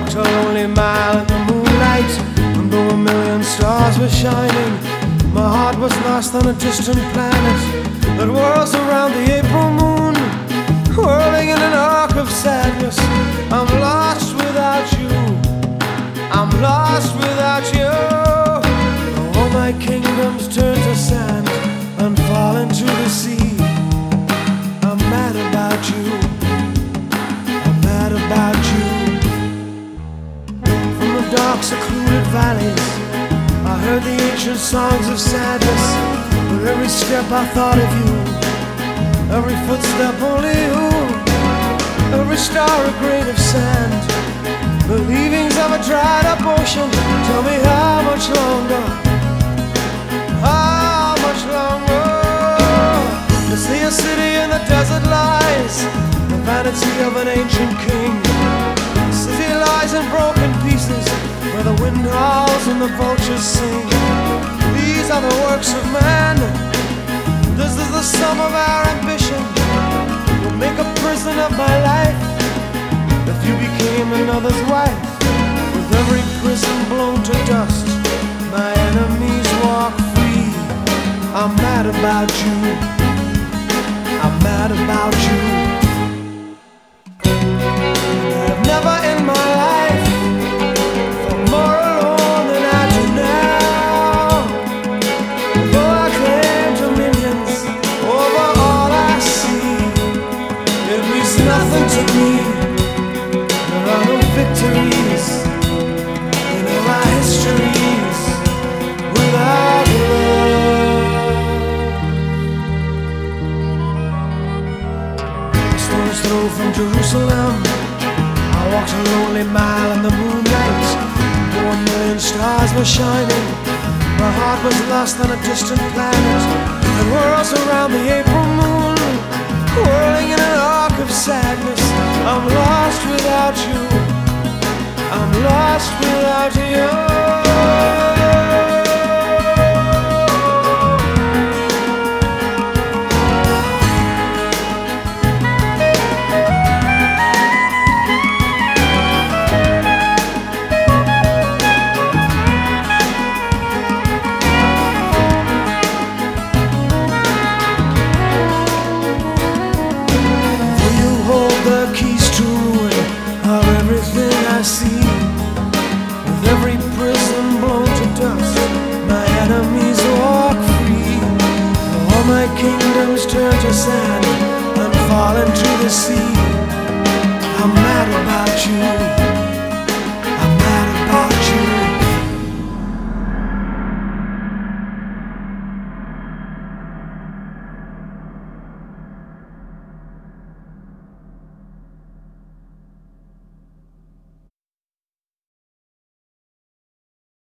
walked a lonely mile in the moonlight, and though a million stars were shining, my heart was lost on a distant planet that whirls around the April moon, whirling in an arc of sadness. I'm lost without you, I'm lost without you. All my kingdoms turn to sand and fall into the sea. I'm mad about you, I'm mad about you. From the dark secluded valleys I heard the ancient songs of sadness. With every step I thought of you, every footstep only you, every star a grain of sand, the leavings of a dried up ocean. Tell me how much longer, how much longer? To see a city in the desert lies, the vanity of an ancient king. The city lies in broken pieces, where the wind howls and the vultures sing. These are the works of man, this is the sum of our ambition. We'll make a prison of my life if you became another's wife. With every prison blown to dust, my enemies walk free. I'm mad about you, I'm mad about you. I've never in my life felt more alone than I do now. Though I claim dominions over all I see, it means nothing to me. There are no victories in all our histories without love. A stone's throw from Jerusalem, I walked a lonely mile in the moonlight. 1 million stars were shining, my heart was lost on a distant planet that whirls around the April moon, whirling in an arc of sadness. I'm lost without you, I'm lost without you. The keys to ruin are everything I see. With every prison blown to dust, my enemies walk free. All my kingdoms turn to sand and fall into the sea. I'm mad about you.